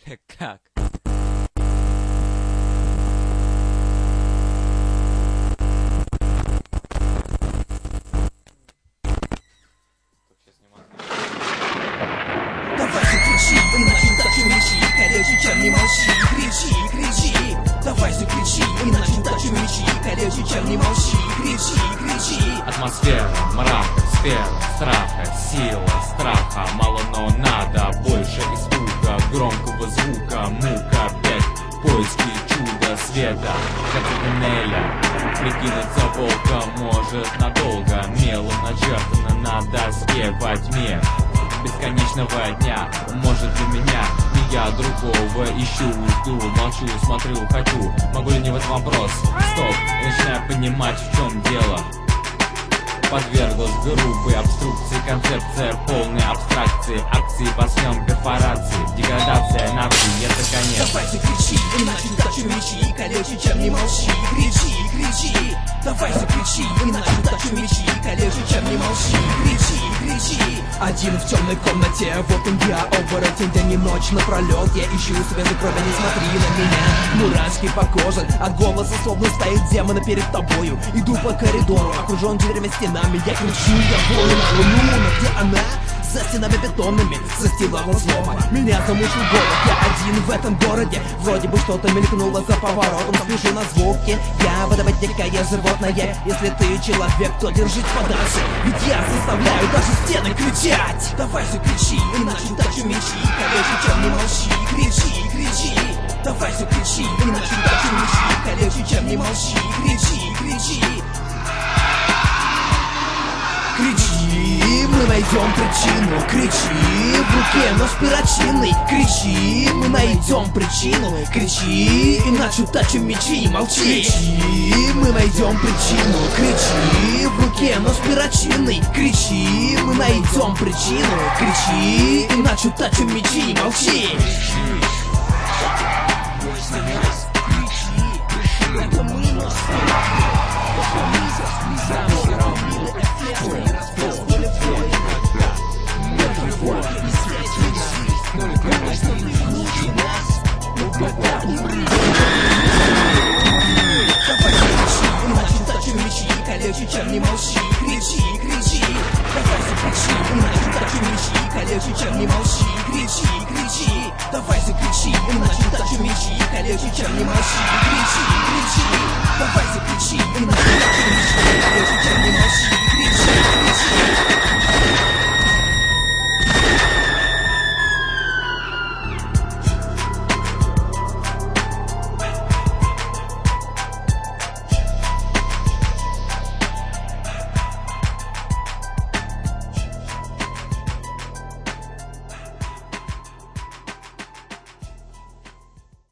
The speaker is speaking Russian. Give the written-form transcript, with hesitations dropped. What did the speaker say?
Как? Давай закричи, иначе тачу мечи, колючий чем не молчи, кричи, кричи. Давай закричи, иначе тачу мечи, колючий чем не молчи, кричи, кричи. Атмосфера, мрака, сфера, страха, сила, страха. Мало, но надо больше испуга, громкого звука, мука, опять поиски чуда света, как у туннеля. Прикинуться волком может надолго, мелом начертано на доске во тьме бесконечного дня. Может для меня, не я другого ищу, жду, молчу, смотрю, хочу. Могу ли не в этом вопрос? Стоп, и начинаю понимать, в чем дело. Подверглась грубой обструкции, концепция полной абстракции, акции по съем перфорации, деградация нации, это конец. Давай закричи, иначе тачу мечи, колючий чем не молчи, кричи, кричи. Давай закричи, иначе тачу мечи, колючий чем не молчи, кричи, кричи. Один в темной комнате, вот он я, оборотень, день и ночь напролет. Я ищу себя за кровью, не смотри на меня. Мурашки по коже, от голоса словно стоит демона перед тобою. Иду по коридору, окружен дверями стенами. Я кричу, я волю на луну, но где она? За стенами бетонными, застилала злоба. Меня замучил голод, я один в этом городе. Вроде бы что-то мелькнуло за поворотом. Спешу на звуки, я выдавать дикое животное. Если ты человек, то держись подальше, ведь я заставляю даже стены кричать. Давай закричи, иначе тачу мечи, колючий чем не молчи, кричи, кричи. Давай закричи, иначе тачу мечи, колючий чем не молчи, кричи, кричи. Кричи, мы найдем причину, кричи, в руке нож перочинный, кричи, мы найдем причину, кричи, иначе тачу мечи, молчи. Кричи, мы найдем причину, кричи, в руке нож перочинный, кричи, мы найдем причину, кричи, иначе тачу мечи, молчи. Колючий чем не молчи, кричи, кричи. Давай закричи, иначе тачу мечи, колючий чем не молчи, кричи, кричи. Давай закричи, иначе тачу мечи, колючий чем не молчи, кричи, кричи. Давай закричи, иначе тачу мечи, колючий чем не молчи.